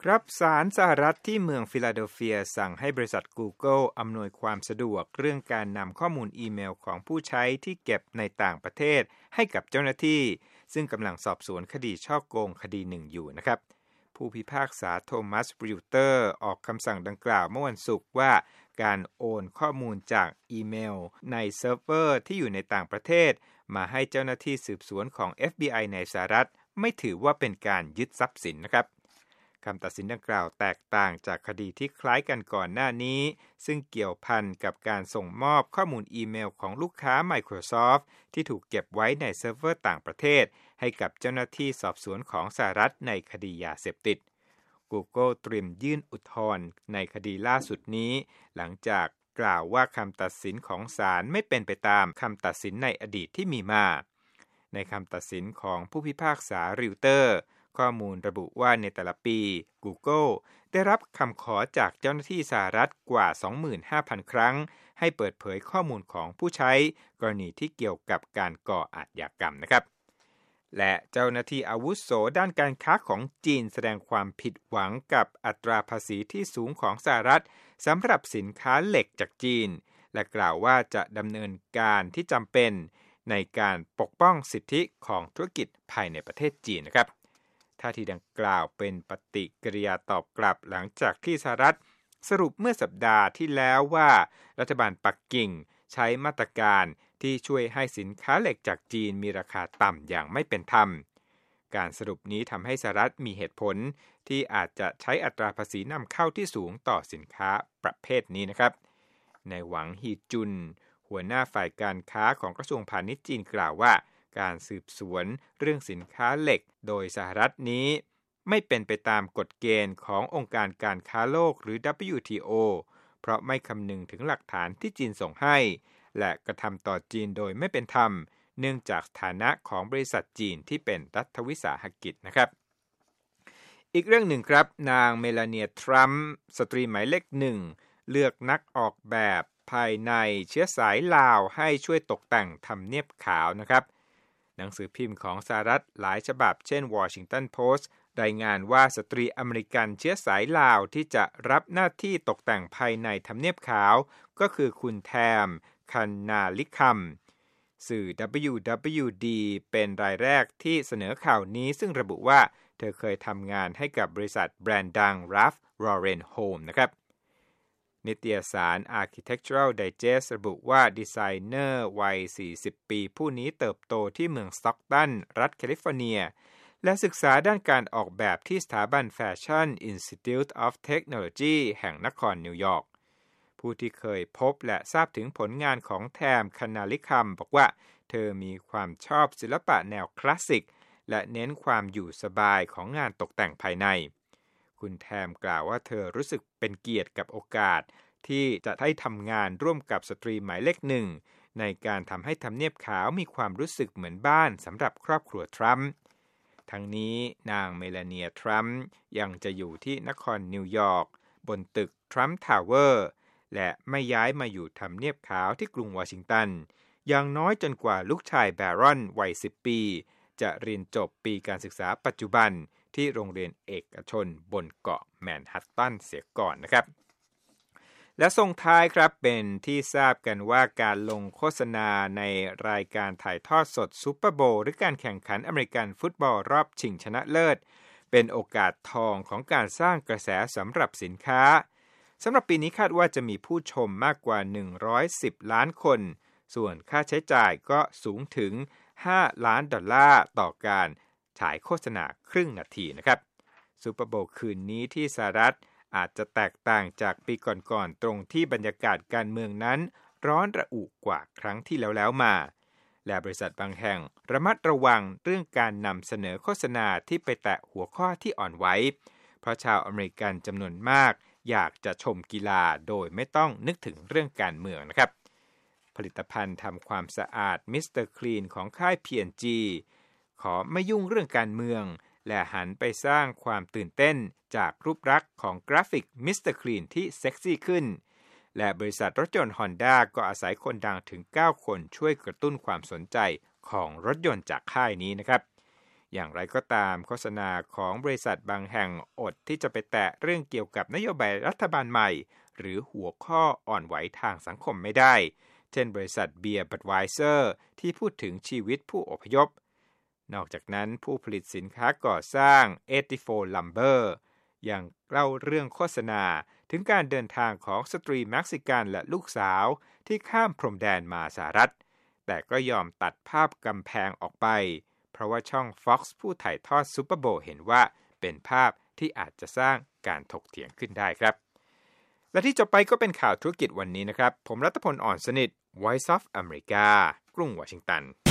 ครับศาลสหรัฐที่เมืองฟิลาเดลเฟียสั่งให้บริษัท Google อำนวยความสะดวกเรื่องการนำข้อมูลอีเมลของผู้ใช้ที่เก็บในต่างประเทศให้กับเจ้าหน้าที่ซึ่งกำลังสอบสวนคดีฉ้อโกงคดีหนึ่งอยู่นะครับผู้พิพากษาโทมัส บริวเตอร์ออกคำสั่งดังกล่าวเมื่อวันศุกร์ว่าการโอนข้อมูลจากอีเมลในเซิร์ฟเวอร์ที่อยู่ในต่างประเทศมาให้เจ้าหน้าที่สืบสวนของ FBI ในสหรัฐไม่ถือว่าเป็นการยึดทรัพย์สินนะครับคำตัดสินดังกล่าวแตกต่างจากคดีที่คล้ายกันก่อนหน้านี้ซึ่งเกี่ยวพันกับการส่งมอบข้อมูลอีเมลของลูกค้า Microsoft ที่ถูกเก็บไว้ในเซิร์ฟเวอร์ต่างประเทศให้กับเจ้าหน้าที่สอบสวนของสหรัฐในคดียาเสพติด Google เตรียมยื่นอุทธรณ์ในคดีล่าสุดนี้หลังจากกล่าวว่าคำตัดสินของศาลไม่เป็นไปตามคำตัดสินในอดีตที่มีมาในคำตัดสินของผู้พิพากษาริวเตอร์ข้อมูลระบุว่าในแต่ละปี Google ได้รับคำขอจากเจ้าหน้าที่สหรัฐกว่า 25,000 ครั้งให้เปิดเผยข้อมูลของผู้ใช้กรณีที่เกี่ยวกับการก่ออาชญากรรมนะครับและเจ้าหน้าที่อาวุโสด้านการค้าของจีนแสดงความผิดหวังกับอัตราภาษีที่สูงของสหรัฐสำหรับสินค้าเหล็กจากจีนและกล่าวว่าจะดำเนินการที่จำเป็นในการปกป้องสิทธิของธุรกิจภายในประเทศจีนนะครับท่าทีดังกล่าวเป็นปฏิกิริยาตอบกลับหลังจากที่สหรัฐสรุปเมื่อสัปดาห์ที่แล้วว่ารัฐบาลปักกิ่งใช้มาตรการที่ช่วยให้สินค้าเหล็กจากจีนมีราคาต่ำอย่างไม่เป็นธรรมการสรุปนี้ทำให้สหรัฐมีเหตุผลที่อาจจะใช้อัตราภาษีนำเข้าที่สูงต่อสินค้าประเภทนี้นะครับในหวังฮีจุนหัวหน้าฝ่ายการค้าของกระทรวงพาณิชย์จีนกล่าวว่าการสืบสวนเรื่องสินค้าเหล็กโดยสหรัฐนี้ไม่เป็นไปตามกฎเกณฑ์ขององค์การการค้าโลกหรือ WTO เพราะไม่คำนึงถึงหลักฐานที่จีนส่งให้และกระทำต่อจีนโดยไม่เป็นธรรมเนื่องจากฐานะของบริษัทจีนที่เป็นรัฐวิสาหกิจนะครับอีกเรื่องหนึ่งครับนางเมลาเนียทรัมป์สตรีหมายเลขหนึ่งเลือกนักออกแบบภายในเชื้อสายลาวให้ช่วยตกแต่งทำเนียบขาวนะครับหนังสือพิมพ์ของสหรัฐหลายฉบับเช่น Washington Post รายงานว่าสตรีอเมริกันเชื้อสายลาวที่จะรับหน้าที่ตกแต่งภายในทำเนียบขาวก็คือคุณแทมคันนาลิคัมสื่อ WWD เป็นรายแรกที่เสนอข่าวนี้ซึ่งระบุว่าเธอเคยทำงานให้กับบริษัทแบรนด์ดัง Ralph Lauren Home นะครับนิตยสาร Architectural Digest ระบุว่าดีไซเนอร์วัย 40 ปีผู้นี้เติบโตที่เมืองสต็อกตันรัฐแคลิฟอร์เนียและศึกษาด้านการออกแบบที่สถาบันแฟชั่น Institute of Technology แห่งนครนิวยอร์กผู้ที่เคยพบและทราบถึงผลงานของแทมคนาลิคัมบอกว่าเธอมีความชอบศิลปะแนวคลาสสิกและเน้นความอยู่สบายของงานตกแต่งภายในคุณแทมกล่าวว่าเธอรู้สึกเป็นเกียรติกับโอกาสที่จะได้ทำงานร่วมกับสตรีหมายเลขหนึ่งในการทำให้ทำเนียบขาวมีความรู้สึกเหมือนบ้านสำหรับครอบครัวทรัมป์ทั้งนี้นางเมลาเนียทรัมป์ยังจะอยู่ที่นครนิวยอร์กบนตึกทรัมป์ทาวเวอร์และไม่ย้ายมาอยู่ทำเนียบขาวที่กรุงวอชิงตันอย่างน้อยจนกว่าลูกชายแบรอนวัย 10 ปีจะเรียนจบปีการศึกษาปัจจุบันที่โรงเรียนเอกชนบนเกาะแมนฮัตตันเสียก่อนนะครับและส่งท้ายครับเป็นที่ทราบกันว่าการลงโฆษณาในรายการถ่ายทอดสดซูเปอร์โบว์หรือการแข่งขันอเมริกันฟุตบอลรอบชิงชนะเลิศเป็นโอกาสทองของการสร้างกระแสสำหรับสินค้าสำหรับปีนี้คาดว่าจะมีผู้ชมมากกว่า110ล้านคนส่วนค่าใช้จ่ายก็สูงถึง$5 ล้านต่อการฉายโฆษณาครึ่งนาทีนะครับซูเปอร์โบว์คืนนี้ที่สหรัฐอาจจะแตกต่างจากปีก่อนๆตรงที่บรรยากาศการเมืองนั้นร้อนระอุกว่าครั้งที่แล้วมาและบริษัทบางแห่งระมัดระวังเรื่องการนำเสนอโฆษณาที่ไปแตะหัวข้อที่อ่อนไหวเพราะชาวอเมริกันจำนวนมากอยากจะชมกีฬาโดยไม่ต้องนึกถึงเรื่องการเมืองนะครับผลิตภัณฑ์ทำความสะอาดมิสเตอร์คลีนของค่าย P&G ขอไม่ยุ่งเรื่องการเมืองและหันไปสร้างความตื่นเต้นจากรูปลักษณ์ของกราฟิกมิสเตอร์คลีนที่เซ็กซี่ขึ้นและบริษัทรถยนต์ Honda ก็อาศัยคนดังถึง9คนช่วยกระตุ้นความสนใจของรถยนต์จากค่ายนี้นะครับอย่างไรก็ตามโฆษณาของบริษัทบางแห่งอดที่จะไปแตะเรื่องเกี่ยวกับนโยบายรัฐบาลใหม่หรือหัวข้ออ่อนไหวทางสังคมไม่ได้เช่นบริษัทเบียร์บัดไวเซอร์ที่พูดถึงชีวิตผู้อพยพนอกจากนั้นผู้ผลิตสินค้าก่อสร้าง84 Lumber ยังเล่าเรื่องโฆษณาถึงการเดินทางของสตรีเม็กซิกันและลูกสาวที่ข้ามพรมแดนมาสหรัฐแต่ก็ยอมตัดภาพกำแพงออกไปเพราะว่าช่อง Fox ผู้ถ่ายทอดซูเปอร์โบว์เห็นว่าเป็นภาพที่อาจจะสร้างการถกเถียงขึ้นได้ครับและที่จบไปก็เป็นข่าวธุรกิจวันนี้นะครับผมรัตพล อ่อนสนิท Voice of America กรุงวอชิงตัน